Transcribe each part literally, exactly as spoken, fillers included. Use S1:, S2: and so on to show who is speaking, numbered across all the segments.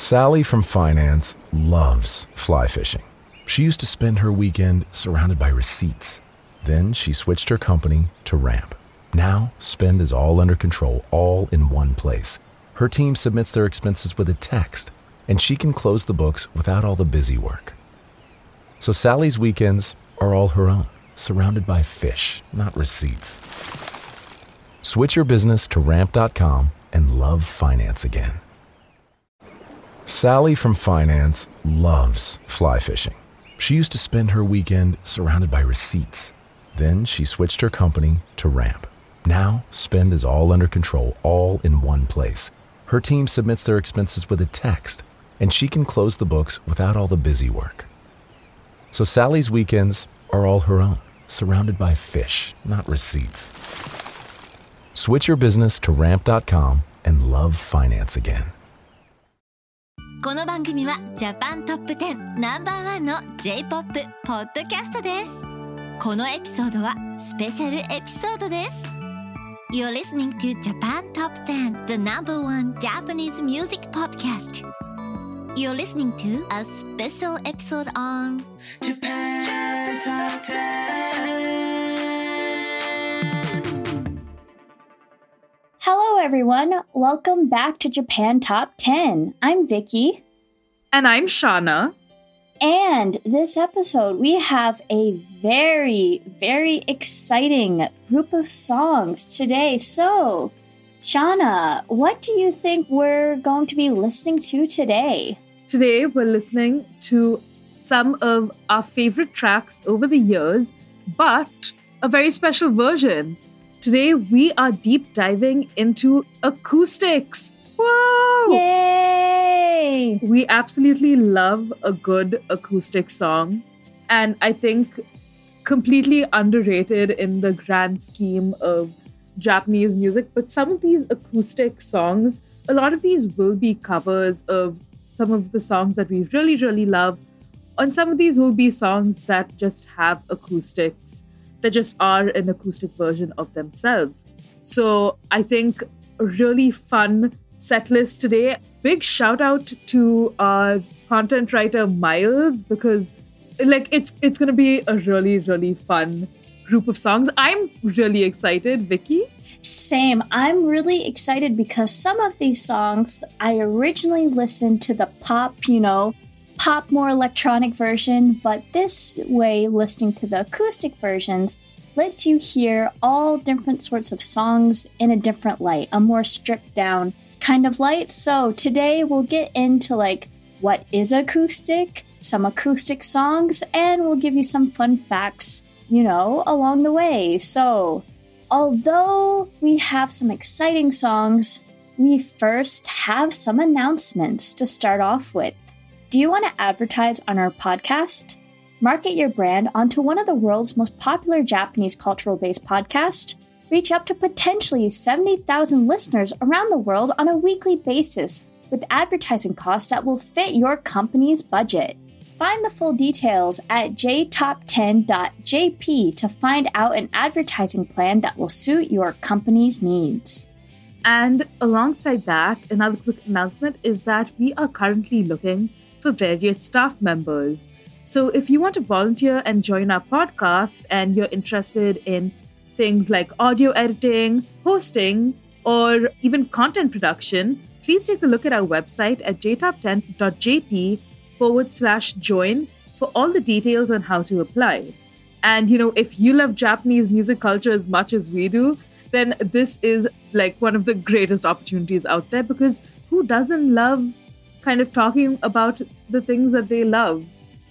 S1: Sally from finance loves fly fishing. She used to spend her weekend surrounded by receipts. Then she switched her company to Ramp. Now, spend is all under control, all in one place. Her team submits their expenses with a text, and she can close the books without all the busy work. So Sally's weekends are all her own, surrounded by fish, not receipts. Switch your business to ramp dot com and love finance again. Sally from finance loves fly fishing. She used to spend her weekend surrounded by receipts. Then she switched her company to Ramp. Now, spend is all under control, all in one place. Her team submits their expenses with a text, and she can close the books without all the busy work. So Sally's weekends are all her own, surrounded by fish, not receipts. Switch your business to ramp dot com and love finance again.
S2: この番組はジャパントップテンナンバーワンの J-ポップ ポッドキャストです。このエピソードはスペシャルエピソードです。You're listening to Japan Top ten, the number one Japanese music podcast. You're listening to a special episode on
S3: Japan Top ten.
S4: Hello everyone, welcome back to Japan Top ten. I'm Vicky.
S5: And I'm Shauna.
S4: And this episode, we have a very, very exciting group of songs today. So, Shauna, what do you think we're going to be listening to today?
S5: Today, we're listening to some of our favorite tracks over the years, but a very special version. Today, we are deep diving into acoustics. Whoa!
S4: Yay!
S5: We absolutely love a good acoustic song. And I think completely underrated in the grand scheme of Japanese music. But some of these acoustic songs, a lot of these will be covers of some of the songs that we really, really love. And some of these will be songs that just have acoustics, that just are an acoustic version of themselves. So I think a really fun set list today. Big shout out to our content writer Miles, because like it's it's gonna be a really, really fun group of songs. I'm really excited. Vicky?
S4: Same. I'm really excited because some of these songs I originally listened to the pop, you know, pop more electronic version, but this way listening to the acoustic versions lets you hear all different sorts of songs in a different light, a more stripped down kind of light. So today we'll get into like what is acoustic, some acoustic songs, and we'll give you some fun facts, you know, along the way. So although we have some exciting songs, we first have some announcements to start off with. Do you want to advertise on our podcast? Market your brand onto one of the world's most popular Japanese cultural-based podcasts? Reach up to potentially seventy thousand listeners around the world on a weekly basis with advertising costs that will fit your company's budget. Find the full details at j top ten dot j p to find out an advertising plan that will suit your company's needs.
S5: And alongside that, another quick announcement is that we are currently looking for various staff members. So if you want to volunteer and join our podcast and you're interested in things like audio editing, hosting, or even content production, please take a look at our website at j top ten dot j p forward slash join for all the details on how to apply. And, you know, if you love Japanese music culture as much as we do, then this is like one of the greatest opportunities out there, because who doesn't love kind of talking about the things that they love?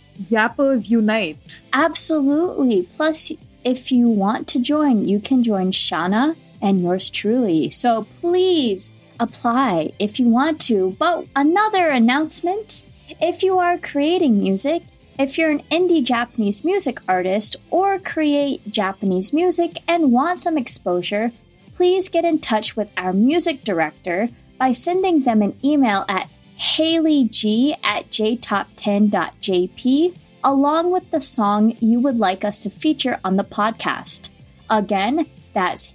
S5: Yappers unite.
S4: Absolutely. Plus, if you want to join, you can join Shauna and yours truly. So please apply if you want to. But another announcement, if you are creating music, if you're an indie Japanese music artist or create Japanese music and want some exposure, please get in touch with our music director by sending them an email at haleyg at j top ten dot j p along with the song you would like us to feature on the podcast. Again, that's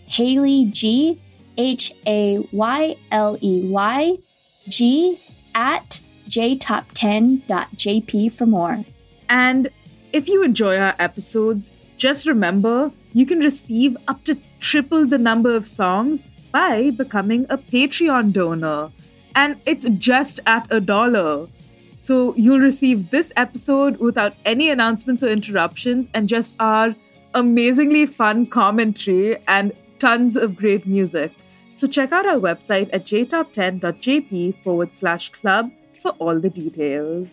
S4: haleyg, H A Y L E Y, G, at j top ten dot j p for more.
S5: And if you enjoy our episodes, just remember you can receive up to triple the number of songs by becoming a Patreon donor. And it's just at a dollar. So you'll receive this episode without any announcements or interruptions and just our amazingly fun commentary and tons of great music. So check out our website at j top ten dot j p forward slash club for all the details.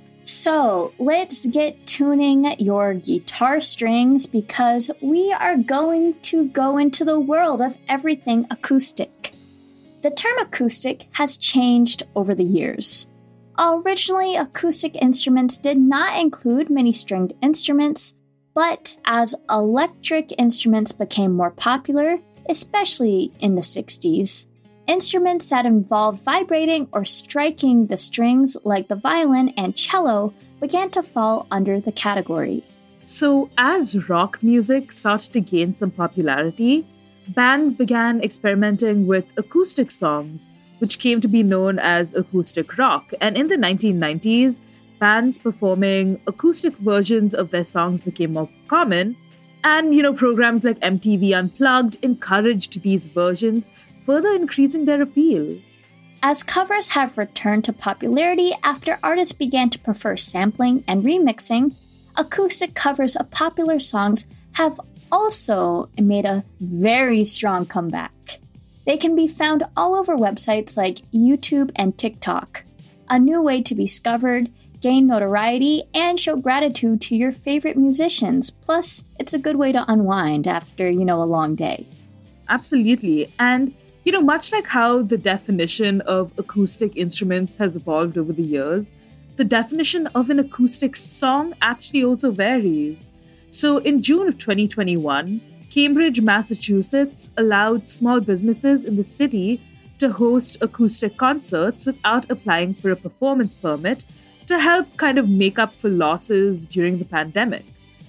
S4: So let's get tuning your guitar strings because we are going to go into the world of everything acoustic. The term acoustic has changed over the years. Originally, acoustic instruments did not include many stringed instruments, but as electric instruments became more popular, especially in the sixties, instruments that involved vibrating or striking the strings like the violin and cello began to fall under the category.
S5: So as rock music started to gain some popularity, bands began experimenting with acoustic songs, which came to be known as acoustic rock. And in the nineteen nineties, bands performing acoustic versions of their songs became more common. And, you know, programs like M T V Unplugged encouraged these versions, further increasing their appeal.
S4: As covers have returned to popularity after artists began to prefer sampling and remixing, acoustic covers of popular songs have also made a very strong comeback. They can be found all over websites like YouTube and TikTok, a new way to be discovered, gain notoriety, and show gratitude to your favorite musicians. Plus, it's a good way to unwind after, you know, a long day.
S5: Absolutely. And, you know, much like how the definition of acoustic instruments has evolved over the years, the definition of an acoustic song actually also varies. So in June of twenty twenty-one, Cambridge, Massachusetts allowed small businesses in the city to host acoustic concerts without applying for a performance permit to help kind of make up for losses during the pandemic.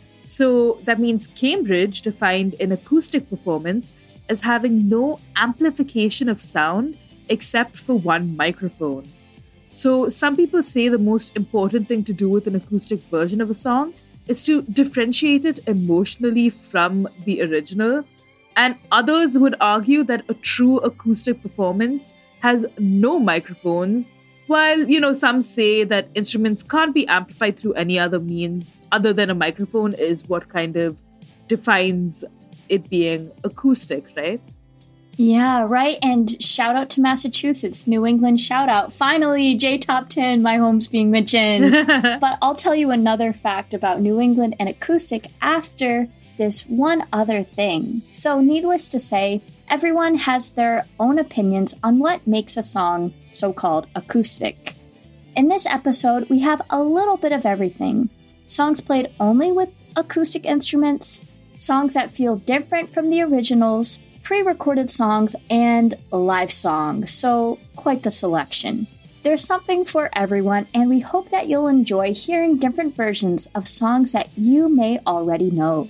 S5: So that means Cambridge defined an acoustic performance as having no amplification of sound except for one microphone. So some people say the most important thing to do with an acoustic version of a song is to differentiate it emotionally from the original. And others would argue that a true acoustic performance has no microphones, while, you know, some say that instruments can't be amplified through any other means other than a microphone is what kind of defines it being acoustic, right?
S4: Yeah, right. And shout out to Massachusetts, New England shout out. Finally, J Top ten, my home's being mentioned. But I'll tell you another fact about New England and acoustic after this one other thing. So needless to say, everyone has their own opinions on what makes a song so-called acoustic. In this episode, we have a little bit of everything. Songs played only with acoustic instruments, songs that feel different from the originals, pre-recorded songs, and live songs, so quite the selection. There's something for everyone, and we hope that you'll enjoy hearing different versions of songs that you may already know.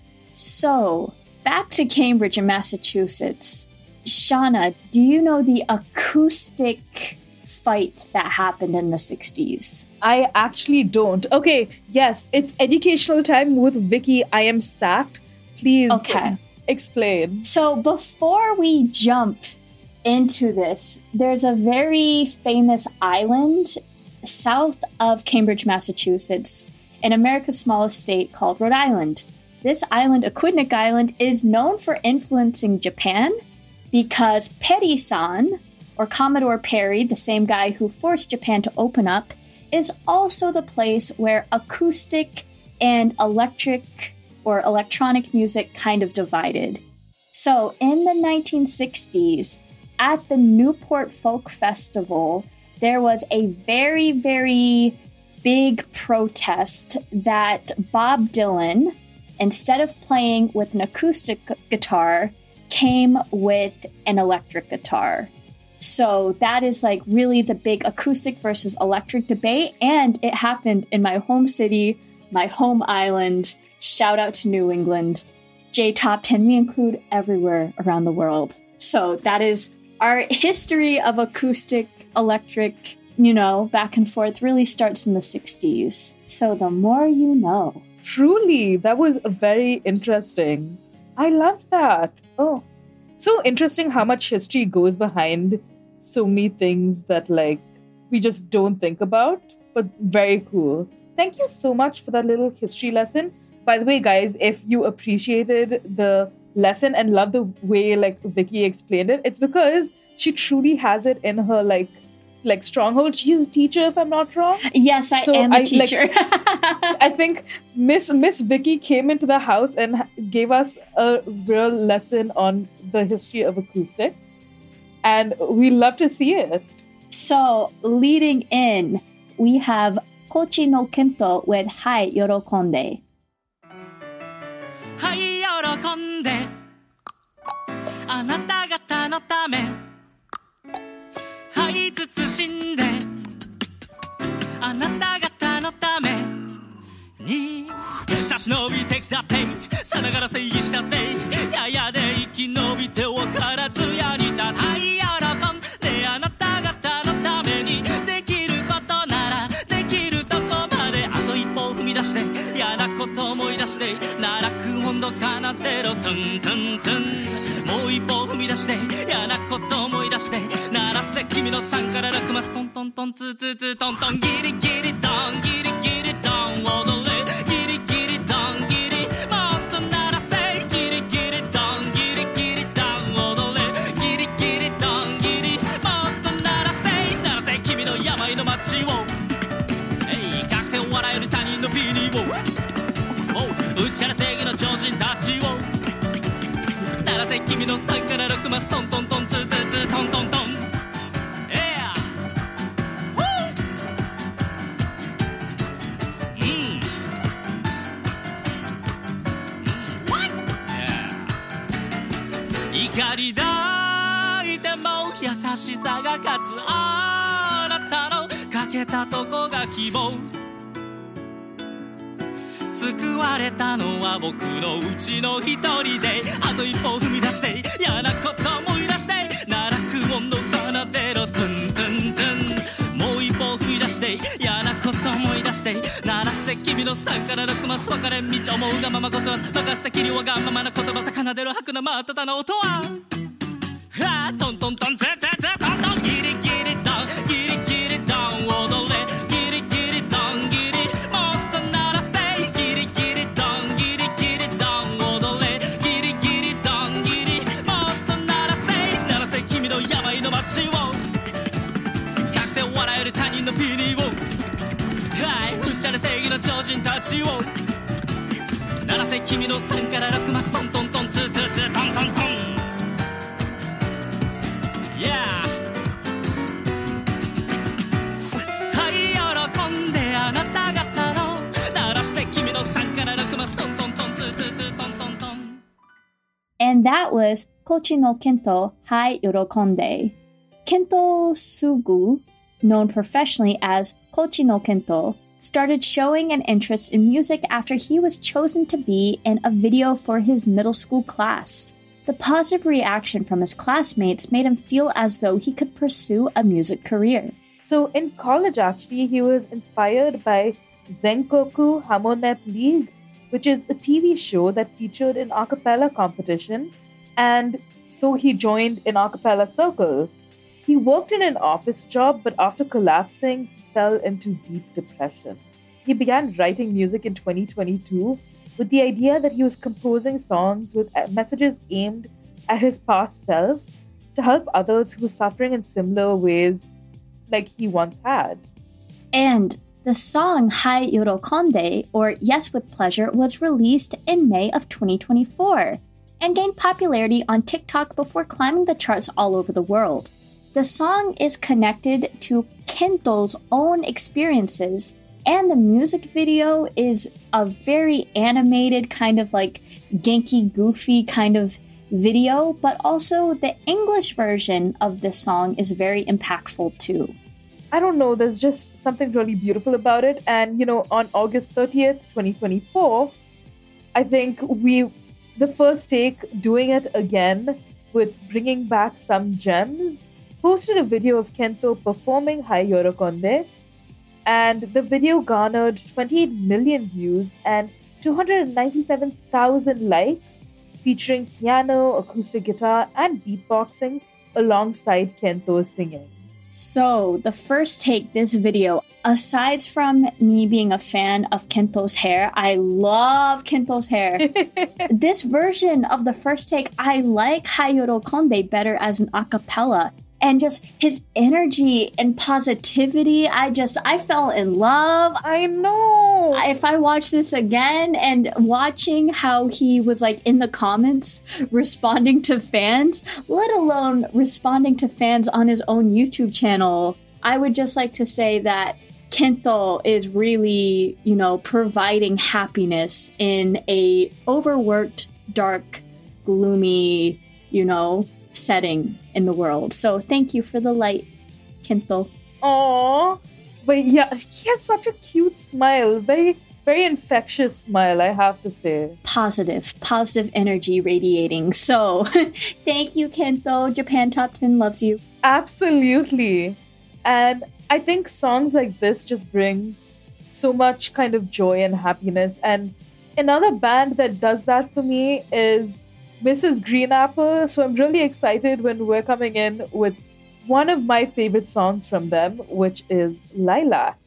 S4: So, back to Cambridge in Massachusetts. Shauna, do you know the acoustic fight that happened in the sixties?
S5: I actually don't. Okay, yes, it's educational time with Vicky. I am sacked. Please.
S4: Okay.
S5: Explain.
S4: So before we jump into this, there's a very famous island south of Cambridge, Massachusetts, in America's smallest state called Rhode Island. This island, Aquidneck Island, is known for influencing Japan because Perry-san, or Commodore Perry, the same guy who forced Japan to open up, is also the place where acoustic and electric or electronic music kind of divided. So in the nineteen sixties, at the Newport Folk Festival, there was a very, very big protest that Bob Dylan, instead of playing with an acoustic guitar, came with an electric guitar. So that is like really the big acoustic versus electric debate, and it happened in my home city, my home island. Shout out to New England. J Top ten, we include everywhere around the world. So that is our history of acoustic, electric, you know, back and forth really starts in the sixties. So the more you know.
S5: Truly, that was very interesting. I love that. Oh, so interesting how much history goes behind so many things that, like, we just don't think about, but very cool. Thank you so much for that little history lesson. By the way, guys, if you appreciated the lesson and love the way, like, Vicky explained it, it's because she truly has it in her, like, like stronghold. She's a teacher, if I'm not wrong.
S4: Yes, I so am a I, teacher.
S5: Like, I think Miss Miss Vicky came into the house and gave us a real lesson on the history of acoustics. And we love to see it.
S4: So, leading in, we have Kochi no Kento with Hai Yorokonde.
S3: Hai Yorokonde あなた方のためはい慎んであなた方のために差し伸びてきたってさながら正義したってややで生き延びて分からずやりたはい喜んであなた方のためにできることならできるとこまであと一歩踏み出して嫌なこと思い出して奈落温度奏でろトゥントゥントゥンもう一歩踏み出して嫌なこと思い出して鳴らせ君のさんからろくマストントントンツーツーツートントンギリギリドンギリギリドン踊れギリギリドンギリもっと鳴らせギリギリドンギリギリドン踊れギリギリドンギリもっと鳴らせ鳴らせ君の病の街をえい隠せ笑える他人のビリをうっちゃら正義の超人たちを鳴らせ君のさんからろくマストントントンツーツーツートントントン Yeah Woo Mm What Yeah 怒り抱いても優しさが勝つあなたのかけたとこが希望救われたのは僕のうちの一人であと一歩踏み出して嫌なこと思い出して奈落温度奏でろトゥントゥントゥンもう一歩踏み出して嫌なこと思い出して鳴らせ君のさんからろくマス分かれ道思うがままことは任せたきりわがままな言葉さ奏でる吐くなまたたの音ははトントントンツーツーツートントンギリギリドンギリギリドン踊れギリギリドンギリもっと鳴らせギリギリドンギリギリドン踊れギリギリドンギリもっと鳴らせ鳴らせ君の病の街を隠せ笑える他人のビリをはいふっちゃれ正義の超人たちを鳴らせ君のさんからろくマストントントンツーツーツートントントンYeah はい喜んであなた方の鳴らせ君のさんからろくマストントントンツーツーツートントントン
S4: And that was Kochi no Kento Hai Yorokonde. Kento Sugu, known professionally as Kochi no Kento, started showing an interest in music after he was chosen to be in a video for his middle school class. The positive reaction from his classmates made him feel as though he could pursue a music career.
S5: So in college, actually, he was inspired by Zenkoku Hamonep League, which is a T V show that featured an a cappella competition, and so he joined an a cappella circle. He worked in an office job, but after collapsing, he fell into deep depression. He began writing music in twenty twenty-two with the idea that he was composing songs with messages aimed at his past self to help others who were suffering in similar ways like he once had.
S4: And the song Hai Yorokonde, or Yes with Pleasure, was released in May of twenty twenty-four and gained popularity on TikTok before climbing the charts all over the world. The song is connected to Kento's own experiences, and the music video is a very animated, kind of like Genki Goofy kind of video, but also the English version of this song is very impactful too.
S5: I don't know, there's just something really beautiful about it. And, you know, on August thirtieth, twenty twenty-four, I think we, the first take, doing it again with bringing back some gems posted a video of Kento performing Hai Yorokonde, and the video garnered twenty-eight million views and two hundred ninety-seven thousand likes, featuring piano, acoustic guitar, and beatboxing alongside Kento's singing.
S4: So, the first take, this video, aside from me being a fan of Kento's hair, I love Kento's hair. This version of the first take, I like Hai Yorokonde better as an a cappella. And just his energy and positivity, I just, I fell in love.
S5: I know.
S4: If I watch this again and watching how he was like in the comments responding to fans, let alone responding to fans on his own YouTube channel, I would just like to say that Kento is really, you know, providing happiness in a overworked, dark, gloomy, you know, setting in the world. So thank you for the light, Kento.
S5: Aww. But yeah, he has such a cute smile. Very, very infectious smile, I have to say.
S4: Positive, positive energy radiating. So thank you, Kento. Japan Top ten loves you.
S5: Absolutely. And I think songs like this just bring so much kind of joy and happiness. And another band that does that for me is Missus Green Apple. So I'm really excited when we're coming in with one of my favorite songs from them, which is Lilac.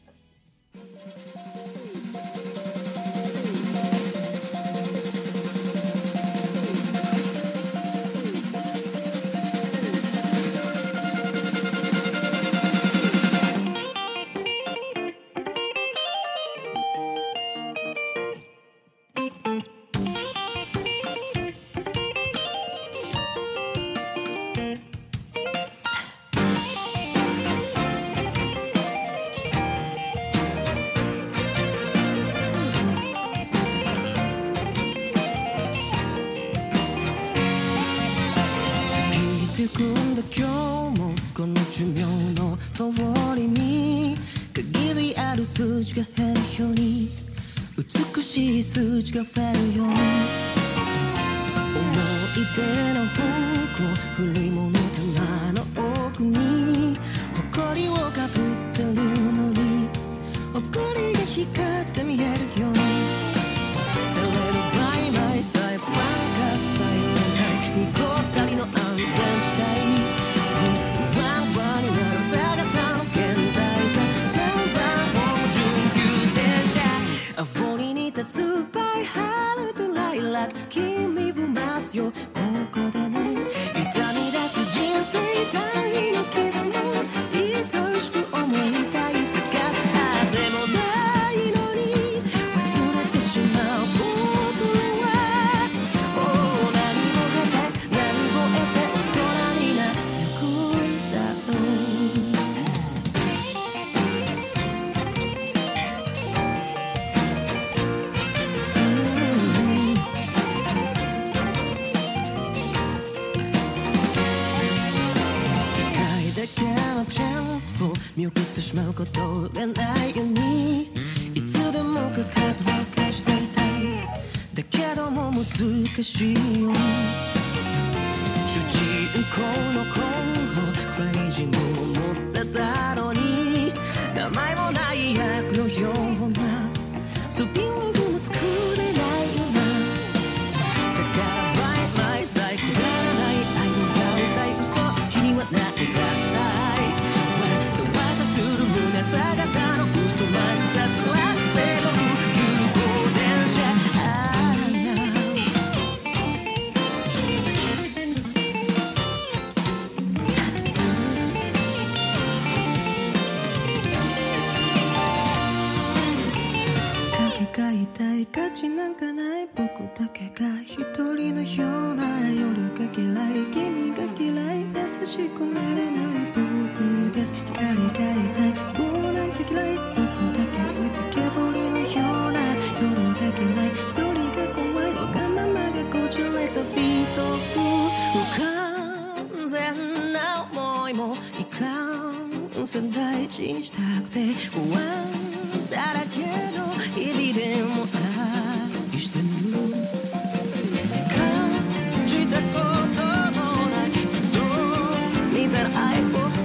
S6: 数値が増えるように思い出の方向古いもの棚の奥に埃をかぶってるのに埃が光って見えるようにされるバイバイさえファンカーサイレンタイ濁ったりの安全地帯ワンワンになる姿の現代化さんばんホームじゅうきゅう電車青に似たスーパー春とライラック君を待つよここでね痛み出す人生単位の傷も愛しく思いたいつかあでもないのに忘れてしまう僕らはもう何を経て何を得て大人になってゆくんだろうチャンスを見送ってしまうことがないようにいつでもかかとを貸していたいだけども難しいよ主人公の候補クライジングを持ってたのに名前もない役のようなスピンオフも作れないよなだからワイマイさえくだらない愛のダウンサイ嘘つきにはなりたくない姿のうとましさずらして乗る急行電車あかけがいたい価値なんかない僕だけが一人のような夜が嫌い君が嫌い優しくなれない僕です光が痛いもうなんて嫌い僕だけ置いてけぼりのような夜が嫌い一人が怖いわがままがこじれたビート不完全な思いもいかんせん大事にしたくて不安だらけの日々でも愛してる感じたこともないクソみたいな愛僕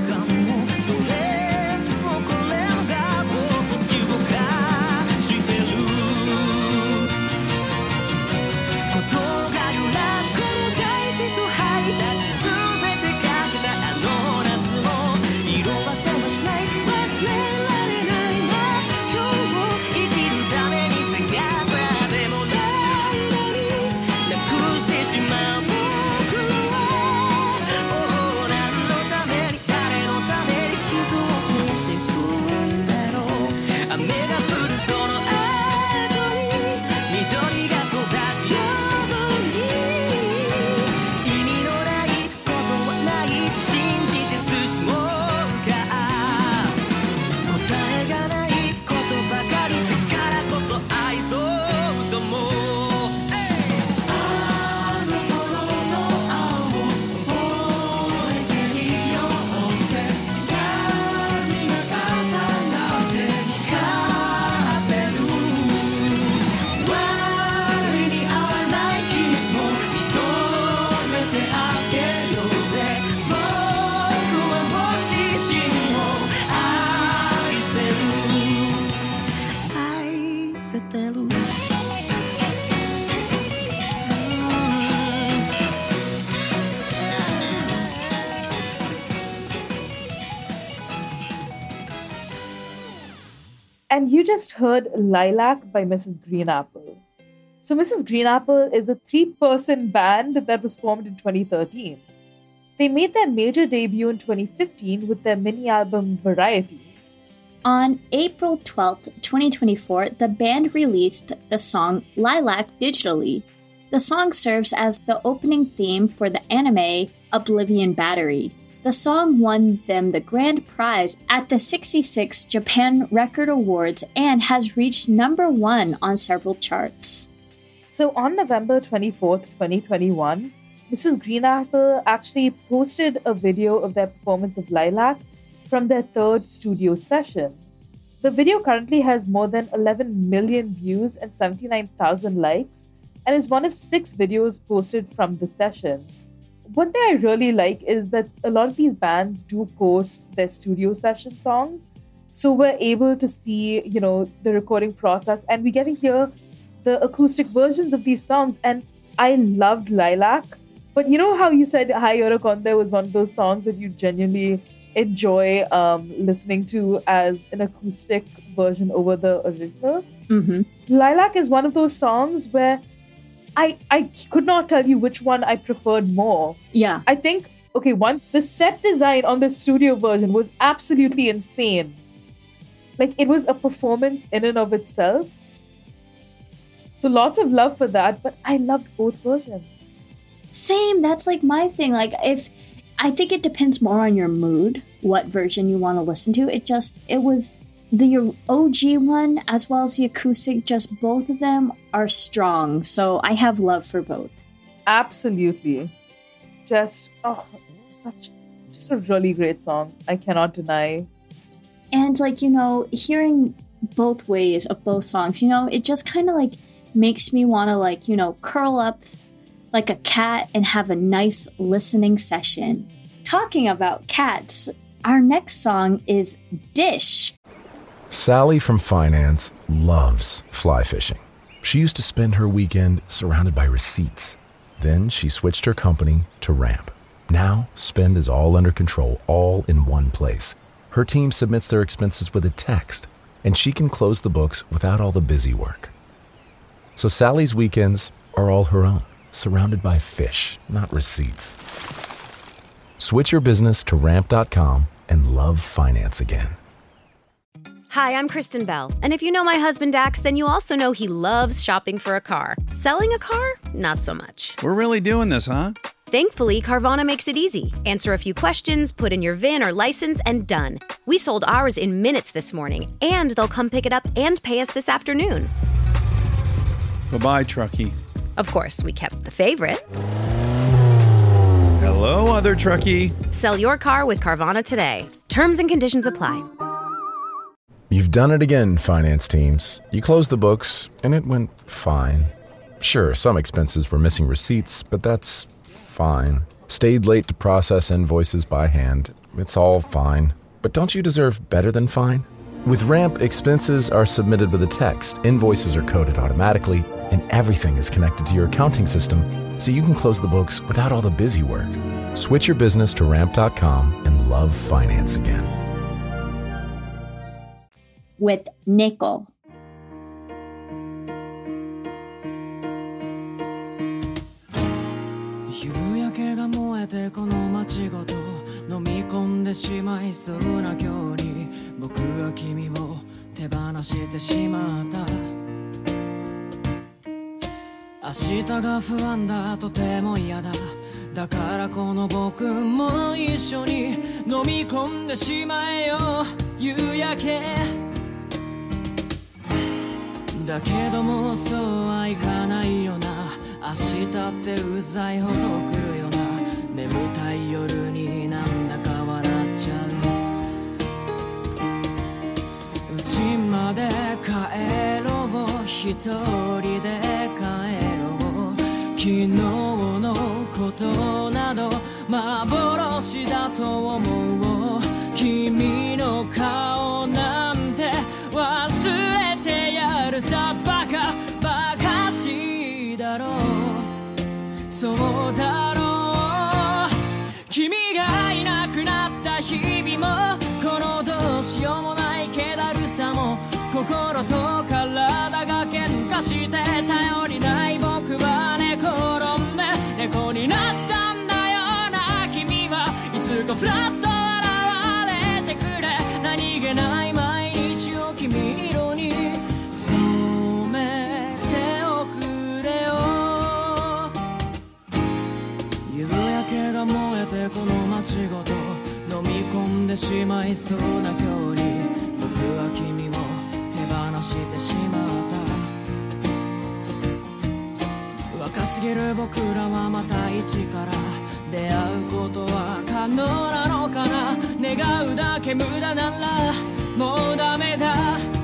S6: せてる
S5: And you just heard Lilac by Missus Green Apple. So Missus Green Apple is a three-person band that was formed in twenty thirteen. They made their major debut in twenty fifteen with their mini-album Variety.
S4: On April twelfth, twenty twenty-four, the band released the song Lilac digitally. The song serves as the opening theme for the anime Oblivion Battery. The song won them the grand prize at the sixty-sixth Japan Record Awards and has reached number one on several charts.
S5: So on November twenty-fourth, twenty twenty-one, Missus Green Apple actually posted a video of their performance of Lilac from their third studio session. The video currently has more than eleven million views and seventy-nine thousand likes and is one of six videos posted from the session. One thing I really like is that a lot of these bands do post their studio session songs. So we're able to see, you know, the recording process and we get to hear the acoustic versions of these songs. And I loved Lilac. But you know how you said Hai Yorokonde was one of those songs that you genuinely enjoy um, listening to as an acoustic version over the original?
S4: Mm-hmm.
S5: Lilac is one of those songs where I, I could not tell you which one I preferred more.
S4: Yeah.
S5: I think, okay, one, the set design on the studio version was absolutely insane. Like, it was a performance in and of itself. So lots of love for that, but I loved both versions.
S4: Same, that's like my thing. Like, if, I think it depends more on your mood, what version you want to listen to. It just, it was the O G one as well as the acoustic, just both of them are strong. So I have love for both.
S5: Absolutely. Just, oh, such, just a really great song. I cannot deny.
S4: And like, you know, hearing both ways of both songs, you know, it just kind of like makes me want to like, you know, curl up like a cat and have a nice listening session. Talking about cats, our next song is Dish.
S1: Sally from finance loves fly fishing. She used to spend her weekend surrounded by receipts. Then she switched her company to Ramp. Now, spend is all under control, all in one place. Her team submits their expenses with a text, and she can close the books without all the busy work. So Sally's weekends are all her own, surrounded by fish, not receipts. Switch your business to ramp dot com and love finance again.
S7: Hi, I'm Kristen Bell, and if you know my husband Dax, then you also know he loves shopping for a car. Selling a car? Not so much.
S8: We're really doing this, huh?
S7: Thankfully, Carvana makes it easy. Answer a few questions, put in your V I N or license, and done. We sold ours in minutes this morning, and they'll come pick it up and pay us this afternoon.
S8: Bye-bye, Truckee.
S7: Of course, we kept the favorite.
S8: Hello, other Truckee.
S7: Sell your car with Carvana today. Terms and conditions apply.
S1: You've done it again, finance teams. You closed the books, and it went fine. Sure, some expenses were missing receipts, but that's fine. Stayed late to process invoices by hand. It's all fine. But don't you deserve better than fine? With Ramp, expenses are submitted with a text, invoices are coded automatically, and everything is connected to your accounting system, so you can close the books without all the busy work. Switch your business to ramp dot com and love finance again.
S4: With Nickel.
S3: 夕焼けが燃えてこの街ごと飲み込んでしまいそうな今日に僕は君を手放してしまった明日が不安だとても嫌だだからこの僕も一緒に飲み込んでしまえよ夕焼けだけどもそうはいかないよな明日ってうざいほど来るよな眠たい夜になんだか笑っちゃう家まで帰ろう一人で帰ろう昨日のことなど幻だと思う君の顔なんて忘れてやるさして頼りない僕は寝転んで猫になったんだよな君はいつかフラッと笑われてくれ何気ない毎日を君色に染めておくれよ夕焼けが燃えてこの街ごと飲み込んでしまいそうな距離僕は君を手放してしまった若すぎる僕らはまた一から出会うことは可能なのかな願うだけ無駄ならもうダメだ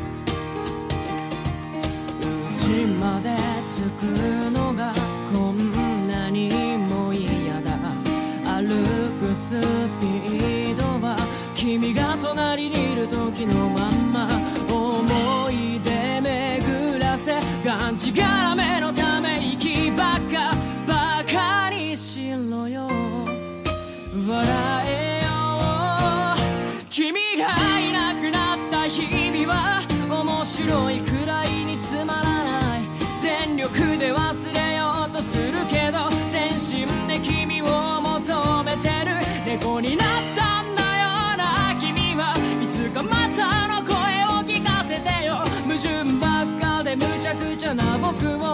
S3: 家まで着くのがこんなにも嫌だ歩くスピードは君が隣にいる時のまんま思い出巡らせがんじがらめのため息ばっかバカにしろよ笑えよ君がいなくなった日々は面白いくらいにつまらない全力で忘れようとするけど全身で君を求めてる猫になったんだよな君はいつかまたの声を聞かせてよ矛盾ばっかで無茶苦茶な僕を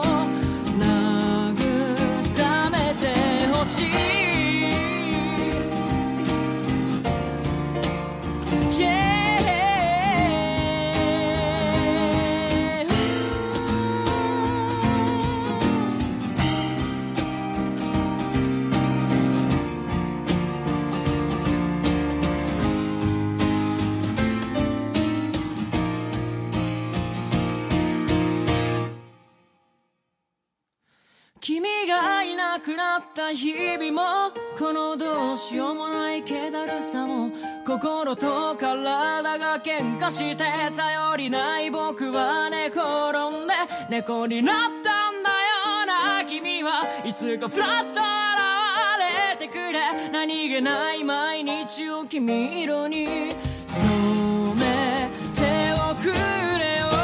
S3: 慰めてほしい君がいなくなった日々もこのどうしようもない気だるさも心と体が喧嘩して頼りない僕は寝転んで猫になったんだよな君はいつかフラッと現れてくれ何気ない毎日を君色に染めておくれよ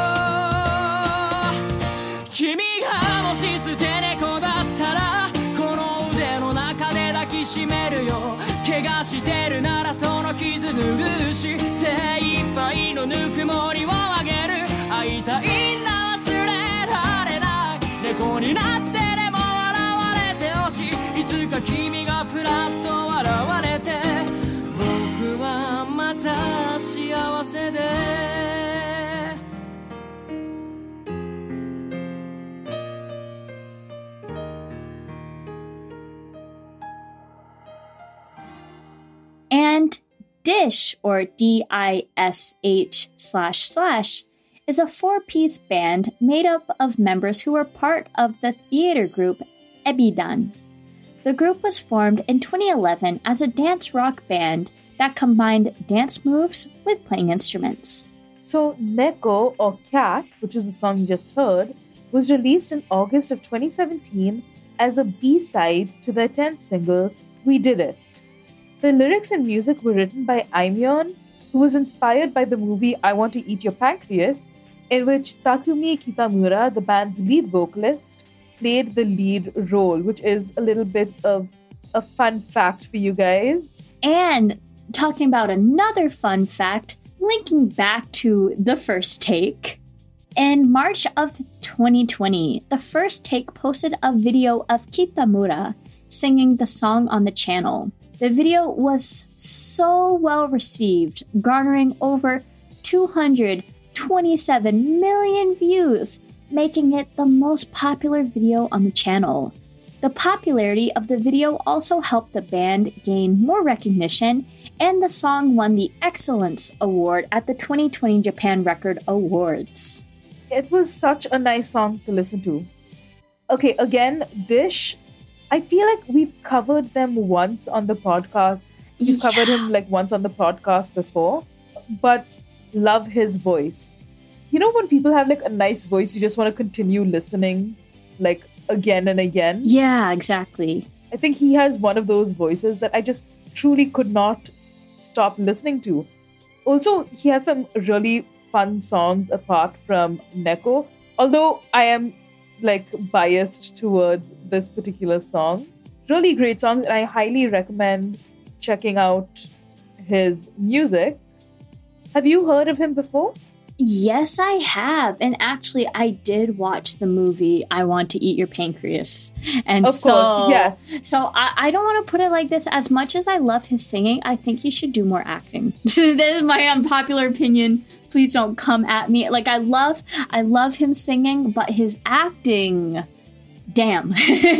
S3: 君がもし捨て猫だったらこの腕の中で抱きしめるよ怪我してるならその傷拭うし精一杯のぬくもりをあげる会いたいんだ忘れられない猫になってでも笑われてほしいいつか君がふらっと笑われて僕はまた幸せで
S4: And Dish, or D I S H slash slash, is a four-piece band made up of members who were part of the theater group Ebidan. The group was formed in twenty eleven as a dance rock band that combined dance moves with playing instruments.
S5: So, Neko, or Cat, which is the song you just heard, was released in August of twenty seventeen as a B-side to their tenth single, We Did It. The lyrics and music were written by Aimyon, who was inspired by the movie I Want to Eat Your Pancreas, in which Takumi Kitamura, the band's lead vocalist, played the lead role, which is a little bit of a fun fact for you guys.
S4: And talking about another fun fact, linking back to The First Take. In March of twenty twenty, The First Take posted a video of Kitamura singing the song on the channel. The video was so well received, garnering over two hundred twenty-seven million views, making it the most popular video on the channel. The popularity of the video also helped the band gain more recognition, and the song won the Excellence Award at the twenty twenty Japan Record Awards.
S5: It was such a nice song to listen to. Okay, again, Dish, I feel like we've covered them once on the podcast. We've yeah. covered him like once on the podcast before, but love his voice. You know when people have like a nice voice, you just want to continue listening like again and again?
S4: Yeah, exactly.
S5: I think he has one of those voices that I just truly could not stop listening to. Also, he has some really fun songs apart from Neko. although I am like biased towards this particular song, really great songs, and I highly recommend checking out his music. Have you heard of him before?
S4: Yes, I have. And actually, I did watch the movie I Want to Eat Your Pancreas. And
S5: of
S4: so,
S5: course, yes.
S4: So I, I don't want to put it like this. As much as I love his singing, I think he should do more acting. That is my unpopular opinion. Please don't come at me. Like, I love, I love him singing, but his acting, damn.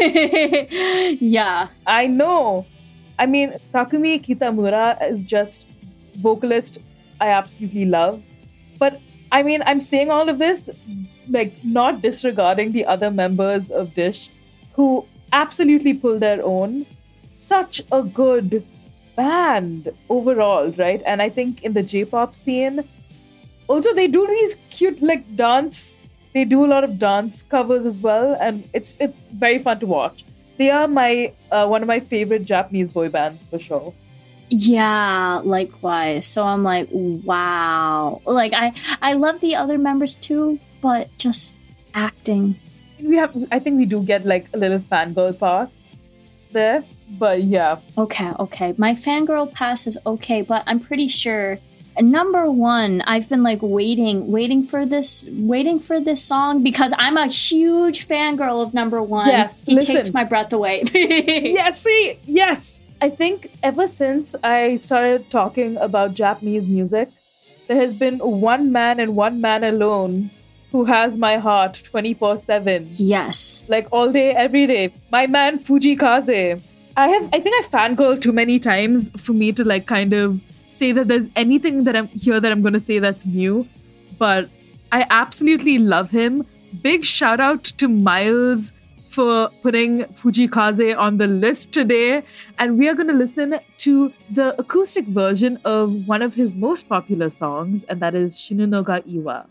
S4: Yeah.
S5: I know. I mean, Takumi Kitamura is just vocalist I absolutely love. But I mean, I'm saying all of this, like, not disregarding the other members of Dish who absolutely pull their own. Such a good band overall, right? And I think in the J-pop scene, also they do these cute, like, dance. They do a lot of dance covers as well, and it's it's very fun to watch. They are my uh, one of my favorite Japanese boy bands for sure.
S4: Yeah, likewise. So I'm like, wow. Like, I, I love the other members too, but just acting.
S5: We have, I think we do get like a little fangirl pass there, but yeah.
S4: Okay, okay. My fangirl pass is okay, but I'm pretty sure number one, I've been like waiting, waiting for this, waiting for this song because I'm a huge fangirl of number one.
S5: Yes,
S4: he
S5: listen.
S4: takes my breath away.
S5: Yes, see, yes. I think ever since I started talking about Japanese music, there has been one man and one man alone who has my heart twenty-four seven.
S4: Yes.
S5: Like all day, every day. My man, Fujikaze. I have, I think I fangirl too many times for me to like kind of say that there's anything that I'm here that I'm going to say that's new. But I absolutely love him. Big shout out to Miles for putting Fujikaze on the list today. And we are going to listen to the acoustic version of one of his most popular songs, and that is Shinu no ga Iwa.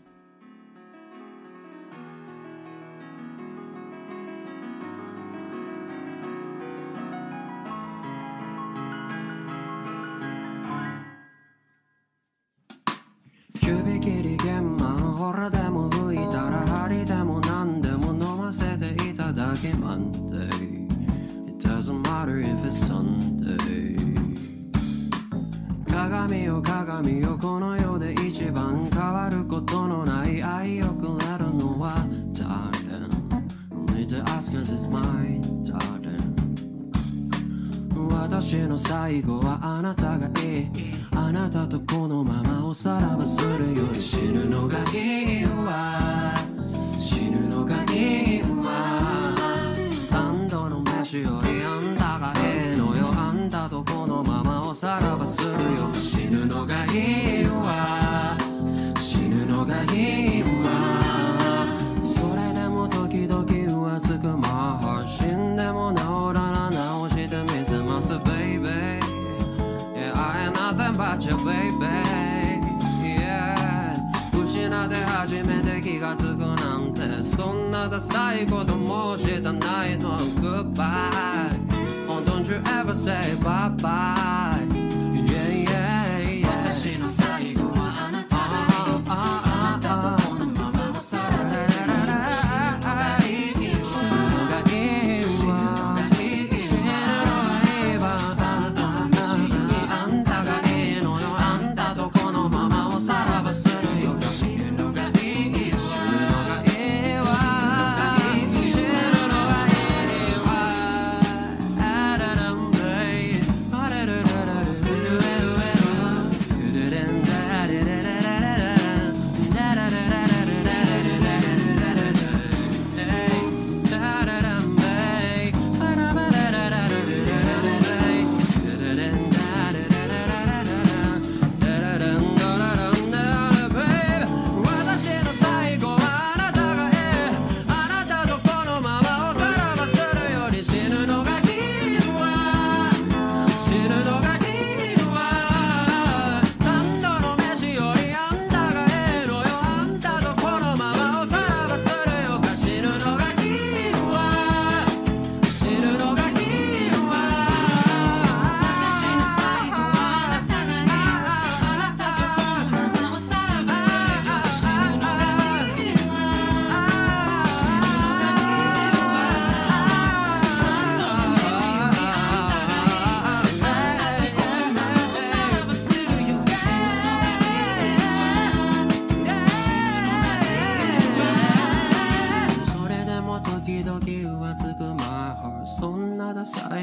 S6: It doesn't matter if it's Sunday. 鏡よ鏡よこの世で一番変わることのない愛をくれるのは Darling Need to ask cause it's mine Darling 私の最後はあなたがいいあなたとこのままおさらばするより死ぬのがいいわ死ぬのがいいわ三度の飯よりあんたがええのよあんたとこのままおさらばするよ死ぬのがいいわ死ぬのがいいわそれでも時々浮つく My heart 死んでも治らな直してみせます Baby Yeah I ain't nothing but your baby Yeah 失って初めて気がつくなんてそんなダサいこともしたないの Goodbye Oh don't you ever say bye bye Yeah yeah yeah 私の最後はあなたがいいあなたとこのままおさらばする死ぬのがいいわ死ぬのがいいわあんたがいいのよあんたとこのままおさらばするよ死ぬのがいいわ死ぬのがいいわ死ぬのがいいわあららんべいあららららら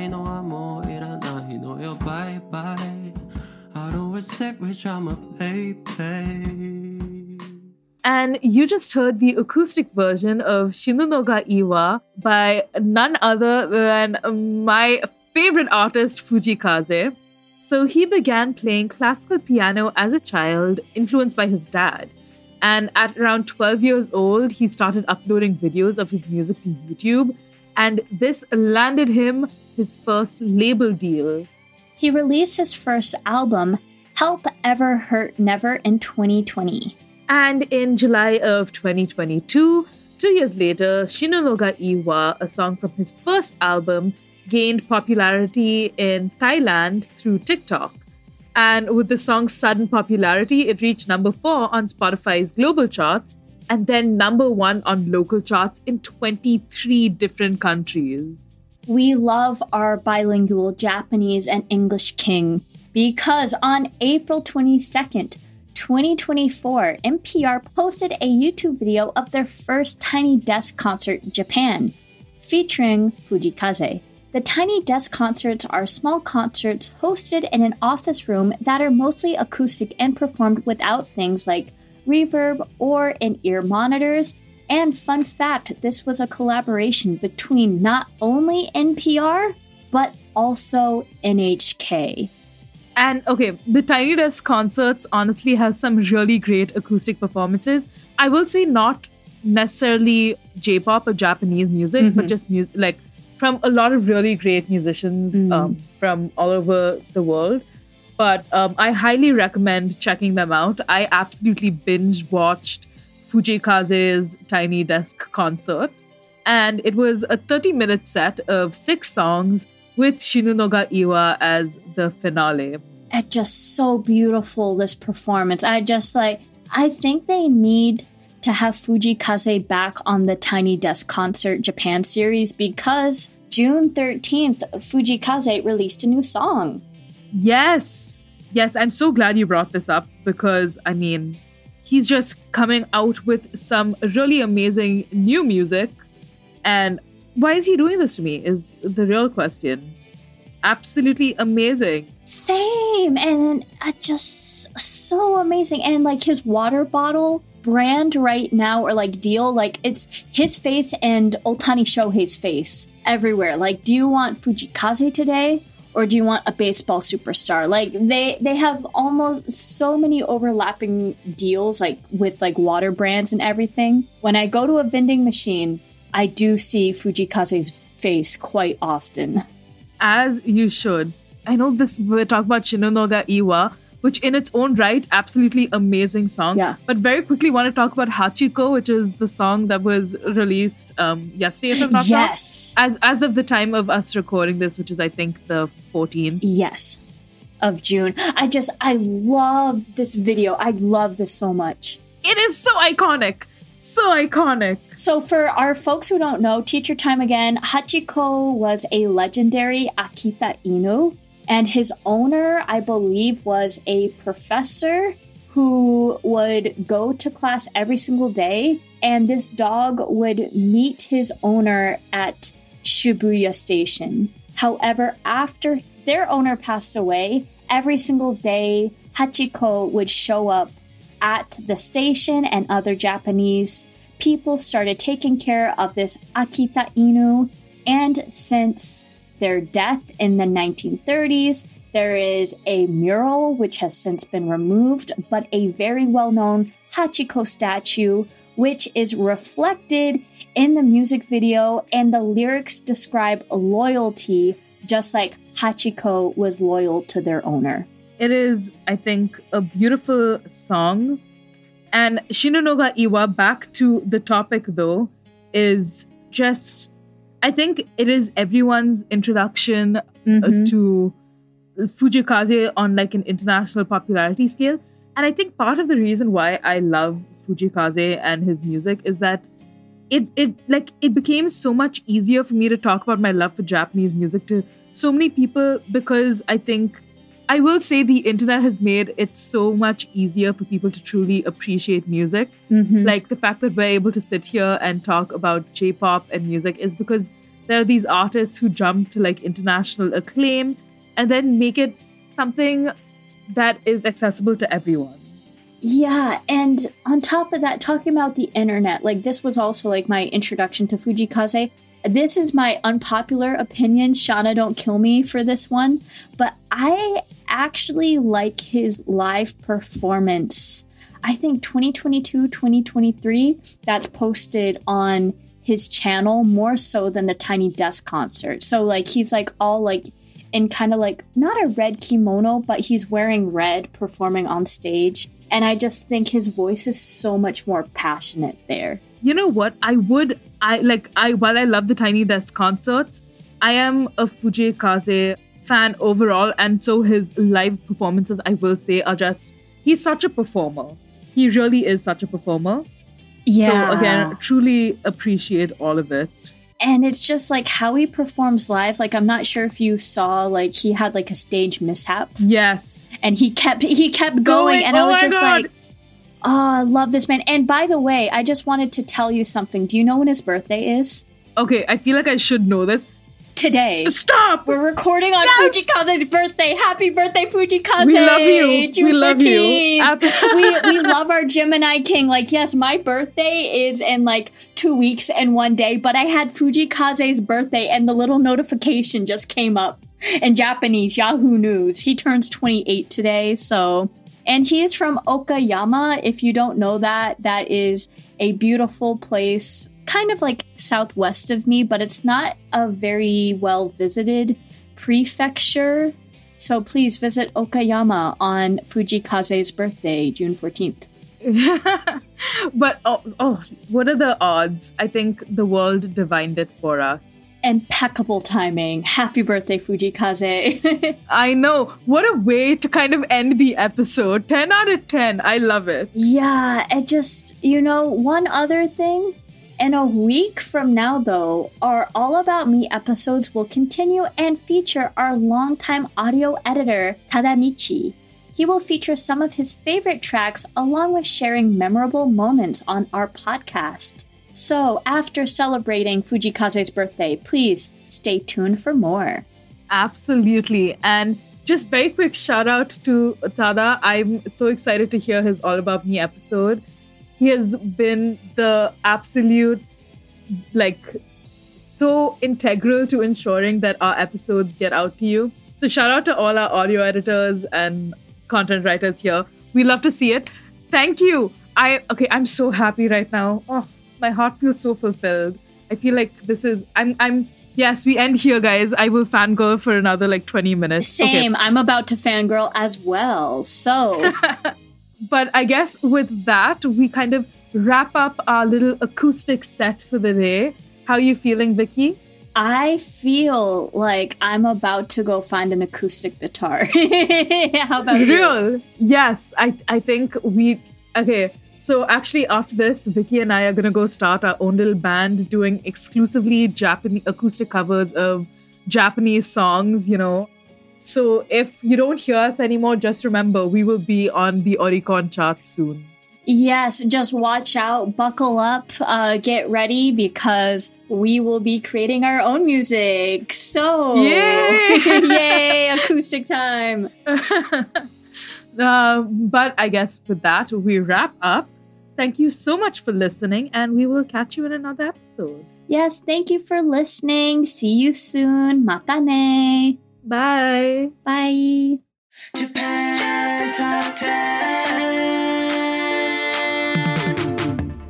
S9: ないのはもういらないのよ Bye bye I'll always stay rich I'm a baby
S5: And you just heard the acoustic version of Shinu no ga Iwa by none other than my favorite artist, Fujikaze. So he began playing classical piano as a child, influenced by his dad. And at around twelve years old, he started uploading videos of his music to YouTube. And this landed him his first label deal.
S4: He released his first album, Help Ever Hurt Never, in twenty twenty.
S5: And in July of twenty twenty-two, two years later, Shinu no ga Iwa, a song from his first album, gained popularity in Thailand through TikTok. And with the song's sudden popularity, it reached number four on Spotify's global charts and then number one on local charts in twenty-three different countries.
S4: We love our bilingual Japanese and English king because on April twenty-second, twenty twenty-four, N P R posted a YouTube video of their first Tiny Desk concert in Japan, featuring Fujikaze. The Tiny Desk concerts are small concerts hosted in an office room that are mostly acoustic and performed without things like reverb or in-ear monitors. And fun fact, this was a collaboration between not only N P R, but also N H K.
S5: And okay, the Tiny Desk concerts honestly have some really great acoustic performances. I will say not necessarily J-pop or Japanese music, mm-hmm. but just music like from a lot of really great musicians mm. um, from all over the world. But um, I highly recommend checking them out. I absolutely binge watched Fujikaze's Tiny Desk concert. And it was a thirty-minute set of six songs with Shinu no ga Iwa as the finale.
S4: It's just so beautiful, this performance. I just like, I think they need to have Fujikaze back on the Tiny Desk Concert Japan series because June thirteenth, Fujikaze released a new song.
S5: Yes. Yes, I'm so glad you brought this up because, I mean, he's just coming out with some really amazing new music. And why is he doing this to me is the real question. Absolutely amazing.
S4: Same. And uh, just so amazing. And like his water bottle brand right now, or like deal, like it's his face and Ohtani Shohei's face everywhere. Like, do you want Fujikaze today? Or do you want a baseball superstar? Like they, they have almost so many overlapping deals, like with like water brands and everything. When I go to a vending machine, I do see Fujikaze's face quite often.
S5: As you should. I know this, we're talking about Shinu no ga Iwa, which in its own right, absolutely amazing song.
S4: Yeah.
S5: But very quickly want to talk about Hachiko, which is the song that was released um, yesterday, if I'm not wrong.
S4: Yes.
S5: As, as of the time of us recording this, which is, I think, the fourteenth.
S4: Yes. Of June. I just, I love this video. I love this so much.
S5: It is so iconic. So iconic.
S4: So for our folks who don't know, Teacher Time again, Hachiko was a legendary Akita Inu. And his owner, I believe, was a professor who would go to class every single day. And this dog would meet his owner at Shibuya Station. However, after their owner passed away, every single day, Hachiko would show up at the station, and other Japanese people started taking care of this Akita Inu. And since their death in the nineteen thirties, there is a mural which has since been removed, but a very well-known Hachiko statue, which is reflected in the music video, and the lyrics describe loyalty, just like Hachiko was loyal to their owner.
S5: It is, I think, a beautiful song. And Shinu no ga Iwa, back to the topic though, is just, I think it is everyone's introduction
S4: mm-hmm.
S5: uh, to Fujikaze on like an international popularity scale. And I think part of the reason why I love Fujikaze and his music is that it it like it became so much easier for me to talk about my love for Japanese music to so many people, because I think I will say the internet has made it so much easier for people to truly appreciate music.
S4: Mm-hmm.
S5: Like the fact that we're able to sit here and talk about J-pop and music is because there are these artists who jump to like international acclaim and then make it something that is accessible to everyone.
S4: Yeah, and on top of that, talking about the internet, like this was also like my introduction to Fujikaze. This is my unpopular opinion. Shauna, don't kill me for this one. But I actually like his live performance. I think twenty twenty-two, twenty twenty-three, that's posted on his channel more so than the Tiny Desk concert. So like he's like all like in kind of like not a red kimono, but he's wearing red performing on stage. And I just think his voice is so much more passionate there.
S5: You know what? I would, I like, I while I love the Tiny Desk concerts, I am a Fujikaze fan overall. And so his live performances, I will say, are just, he's such a performer. He really is such a performer.
S4: Yeah.
S5: So again, truly appreciate all of it.
S4: And it's just like how he performs live. Like, I'm not sure if you saw, like, he had like a stage mishap.
S5: Yes.
S4: And he kept, he kept going.
S5: Going,
S4: and
S5: oh
S4: I was
S5: my
S4: just
S5: God.
S4: like, oh, I love this man. And by the way, I just wanted to tell you something. Do you know when his birthday is?
S5: Okay, I feel like I should know this.
S4: Today.
S5: Stop!
S4: We're recording on
S5: Yes!
S4: Fujikaze's birthday. Happy birthday, Fujikaze!
S5: We love you.
S4: June
S5: We love you.
S4: fourteenth. we we love our Gemini King. Like, yes, my birthday is in like two weeks and one day, but I had Fujikaze's birthday and the little notification just came up in Japanese, Yahoo News. He turns twenty-eight today, so... And he is from Okayama. If you don't know that, that is a beautiful place, kind of like southwest of me, but it's not a very well visited prefecture. So please visit Okayama on Fujikaze's birthday, June fourteenth.
S5: But oh, oh, what are the odds? I think the world divined it for us.
S4: Impeccable timing. Happy birthday, Fujikaze.
S5: I know. What a way to kind of end the episode. ten out of ten. I love it.
S4: Yeah, it just, you know, one other thing. In a week from now, though, our All About Me episodes will continue and feature our longtime audio editor, Tadamichi. He will feature some of his favorite tracks along with sharing memorable moments on our podcast. So, after celebrating Fujikaze's birthday, please stay tuned for more.
S5: Absolutely. And just very quick shout out to Tada. I'm so excited to hear his All About Me episode. He has been the absolute, like, so integral to ensuring that our episodes get out to you. So shout out to all our audio editors and content writers here. We love to see it. Thank you. I okay, I'm so happy right now. Oh, my heart feels so fulfilled. I feel like this is I'm I'm yes, we end here, guys. I will fangirl for another like twenty minutes.
S4: Same.
S5: Okay.
S4: I'm about to fangirl as well. So
S5: But I guess with that, we kind of wrap up our little acoustic set for the day. How are you feeling, Vicky?
S4: I feel like I'm about to go find an acoustic guitar. How about you?
S5: Real? Yes, I, I think we... Okay, so actually after this, Vicky and I are going to go start our own little band doing exclusively Japanese acoustic covers of Japanese songs, you know. So if you don't hear us anymore, just remember, we will be on the Oricon chart soon.
S4: Yes, just watch out, buckle up, uh, get ready, because we will be creating our own music. So,
S5: Yay!
S4: Yay, acoustic time.
S5: uh, but I guess with that, we wrap up. Thank you so much for listening, and we will catch you in another episode.
S4: Yes, thank you for listening. See you soon. Mata ne.
S5: Bye.
S4: Bye.
S6: Japan Top ten.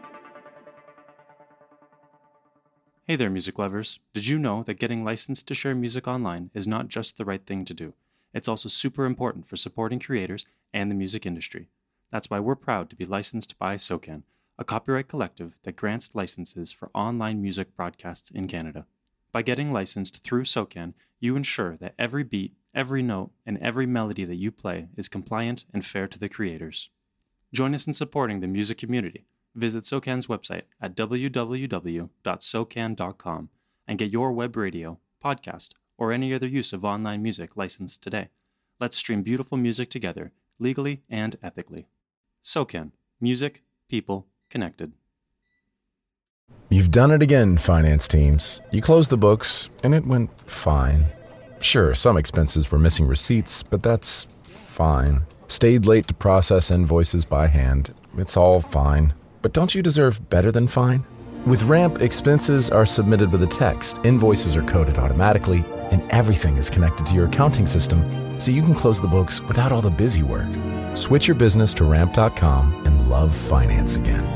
S10: Hey there, music lovers. Did you know that getting licensed to share music online is not just the right thing to do? It's also super important for supporting creators and the music industry. That's why we're proud to be licensed by SOCAN, a copyright collective that grants licenses for online music broadcasts in Canada. By getting licensed through SOCAN, you ensure that every beat, every note, and every melody that you play is compliant and fair to the creators. Join us in supporting the music community. Visit SOCAN's website at w w w dot socan dot com and get your web radio, podcast, or any other use of online music licensed today. Let's stream beautiful music together, legally and ethically. SOCAN. Music, people, connected.
S1: You've done it again, finance teams. You closed the books, and it went fine. Sure, some expenses were missing receipts, but that's fine. Stayed late to process invoices by hand. It's all fine. But don't you deserve better than fine? With Ramp, expenses are submitted with a text, invoices are coded automatically, and everything is connected to your accounting system, so you can close the books without all the busy work. Switch your business to ramp dot com and love finance again.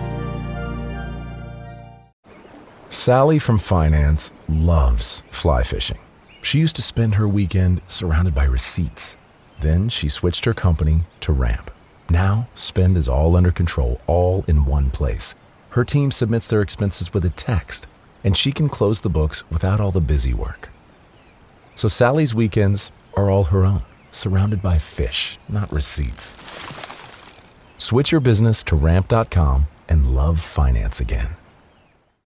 S1: Sally from finance loves fly fishing. She used to spend her weekend surrounded by receipts. Then she switched her company to Ramp. Now, spend is all under control, all in one place. Her team submits their expenses with a text, and she can close the books without all the busy work. So Sally's weekends are all her own, surrounded by fish, not receipts. Switch your business to ramp dot com and love finance again.